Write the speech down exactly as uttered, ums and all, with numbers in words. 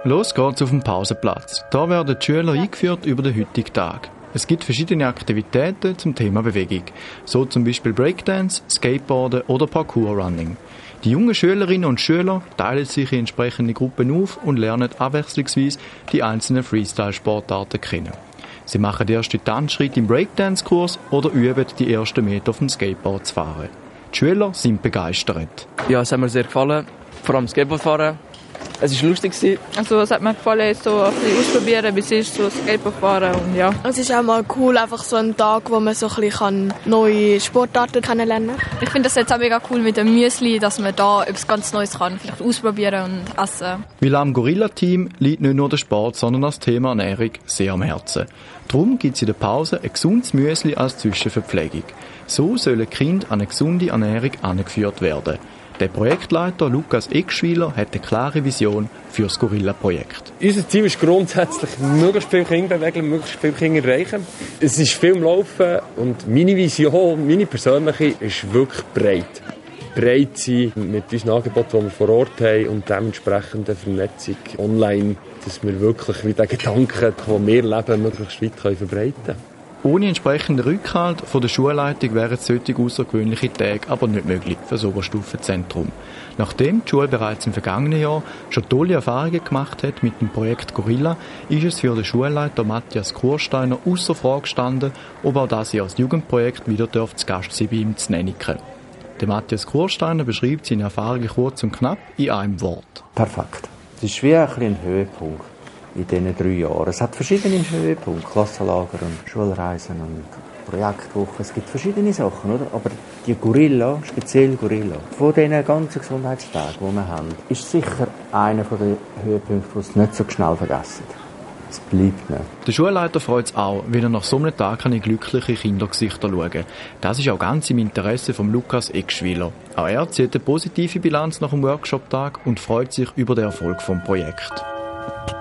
Los geht's auf dem Pausenplatz. Da werden die Schüler eingeführt über den heutigen Tag. Es gibt verschiedene Aktivitäten zum Thema Bewegung, so zum Beispiel Breakdance, Skateboarden oder Parkour-Running. Die jungen Schülerinnen und Schüler teilen sich in entsprechende Gruppen auf und lernen abwechslungsweise die einzelnen Freestyle-Sportarten kennen. Sie machen den ersten Tanzschritt im Breakdance-Kurs oder üben die ersten Meter auf dem Skateboard zu fahren. Die Schüler sind begeistert. Ja, es hat mir sehr gefallen, vor allem Skateboardfahren. Es war lustig. Also es hat mir gefallen, so ein bisschen ausprobieren, wie es ist, so Skateboard fahren und ja. Es ist auch mal cool, einfach so ein Tag, wo man so ein bisschen neue Sportarten kennenlernen kann. Ich finde das jetzt auch mega cool mit dem Müsli, dass man da etwas ganz Neues kann, vielleicht ausprobieren und essen. Weil am Gorilla-Team liegt nicht nur der Sport, sondern auch das Thema Ernährung sehr am Herzen. Darum gibt es in der Pause ein gesundes Müsli als Zwischenverpflegung. So sollen Kinder an eine gesunde Ernährung angeführt werden. Der Projektleiter Lukas Eckschwiler hat eine klare Vision für das Gorilla-Projekt. Unser Ziel ist grundsätzlich, möglichst viele Kinder bewegen, möglichst viele Kinder erreichen. Es ist viel im Laufen und meine Vision, meine persönliche, ist wirklich breit. Breit sein mit unseren Angeboten, die wir vor Ort haben und dementsprechend eine Vernetzung online, dass wir wirklich wie den Gedanken, den wir leben, möglichst weit verbreiten können. Ohne entsprechenden Rückhalt von der Schulleitung wären solche außergewöhnliche Tage aber nicht möglich für das Oberstufenzentrum. Nachdem die Schule bereits im vergangenen Jahr schon tolle Erfahrungen gemacht hat mit dem Projekt Gorilla, ist es für den Schulleiter Matthias Kursteiner ausser Frage gestanden, ob auch das Jahr das Jugendprojekt wieder zu Gast sein bei ihm zu Nennike. Der Matthias Kursteiner beschreibt seine Erfahrungen kurz und knapp in einem Wort. Perfekt. Es ist wie ein, ein Höhepunkt in diesen drei Jahren. Es hat verschiedene Höhepunkte, Klassenlager und Schulreisen und Projektwochen. Es gibt verschiedene Sachen, oder? Aber die Gorilla, speziell Gorilla, von diesen ganzen Gesundheitstagen, die wir haben, ist sicher einer der Höhepunkte, die es nicht so schnell vergessen. Es bleibt nicht. Der Schulleiter freut es auch, wenn er nach so einem Tag in glückliche Kindergesichter schauen kann. Das ist auch ganz im Interesse von Lukas Eckschwiler. Auch er zieht eine positive Bilanz nach dem Workshop-Tag und freut sich über den Erfolg des Projekts.